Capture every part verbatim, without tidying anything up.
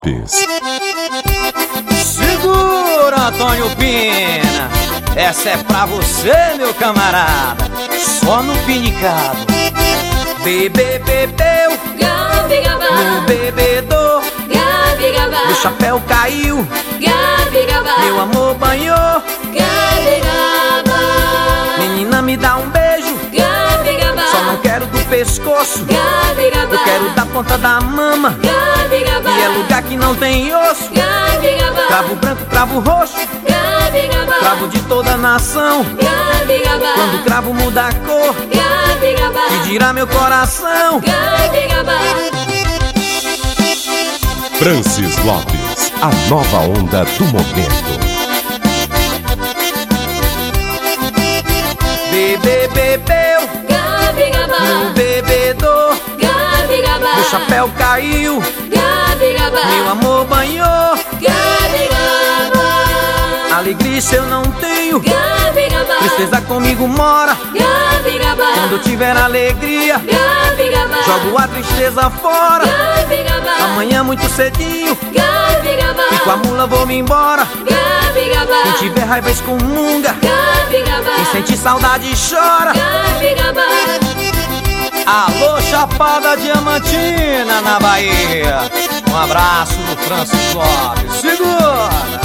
Segura, Antônio Pina, essa é pra você, meu camarada, só no pinicado. Bebê bebeu, Gabi Gabá, no bebedor, Gabi Gabá, meu chapéu caiu, Gabi Gabá, meu amor banhou, Gabi Gabá, menina me dá um beijo, Gabi Gabá, só não quero do pescoço, Gabi Gabá, eu quero da ponta da mama, Gabi Gabá, e é lugar que não tem osso, Gabi Gabá, cravo branco, cravo roxo, Gabi Gabá, cravo de toda a nação, Gabi Gabá, quando o cravo muda a cor, Gabi Gabá, que dirá meu coração. Gabi Gabá. Francis Lopes, a nova onda do momento. Bebê bebeu, Gabi Gabá, no bebedor, Gabi Gabá, meu chapéu caiu, Gabi Gabá, meu amor banhou, Gabi Gabá, alegria se eu não tenho, Gabi Gabá, tristeza comigo mora, Gabi Gabá, quando eu tiver alegria, Gabi Gabá, jogo a tristeza fora, Gabi Gabá, amanhã muito cedinho, Gabi Gabá, fico a mula, vou-me embora, Gabi Gabá, quem tiver raiva excomunga, Gabi Gabá, quem sente saudade chora. Gabi Gabá, Alô, Chapada Diamantina na Bahia, um abraço do Francis Lopes, segura.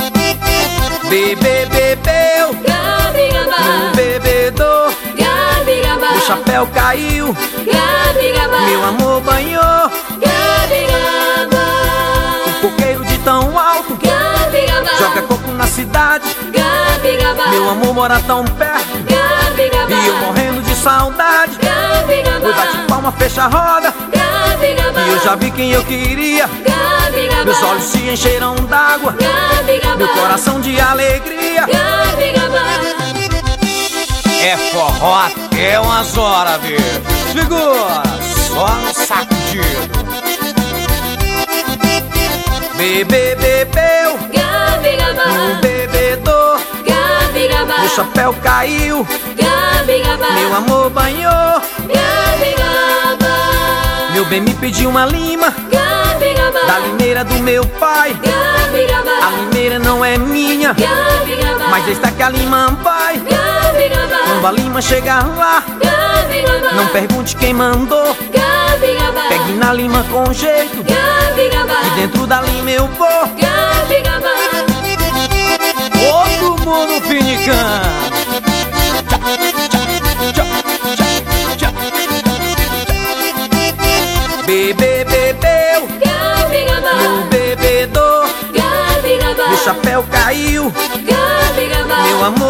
Bebê bebeu, Gabi Gabá, no bebedor, Gabi Gabá, meu chapéu caiu, Gabi Gabá, meu amor banhou, Gabi Gabá, o coqueiro de tão alto, Gabi Gabá, joga coco na cidade, Gabi Gabá, meu amor mora tão perto, Gabi Gabá, e eu morrendo de saudade, Gabi foi bate Gabá, palma, fecha a roda, Gabi Gabá, e eu já vi quem eu queria, Gabi Gabá, meus olhos se encheram d'água, Gabi Gabá, meu coração de alegria. Gabi Gabá, É forró até umas horas, bicho. Segura, só no sacudido. Bebê bebeu, Gabi Gabá, no bebedor, Gabi Gabá, meu chapéu caiu, Gabi Gabá, meu amor banhou, Gabi Gabá, meu bem me pediu uma lima, Gabi Gabá, da limeira do meu pai. Gabi Gabá, A limeira não é minha, Gabi Gabá, mas está que a lima vai. Gabi Gabá, Quando a lima chegar lá, Gabi Gabá, não pergunte quem mandou, Gabi Gabá, pegue na lima com jeito, Gabi Gabá, e dentro da lima eu vou. Gabi Gabá, Todo mundo pinicando. Bebê bebeu, Gabi Gabá, no bebedor, Gabi Gabá, meu chapéu caiu, Gabi Gabá, meu amor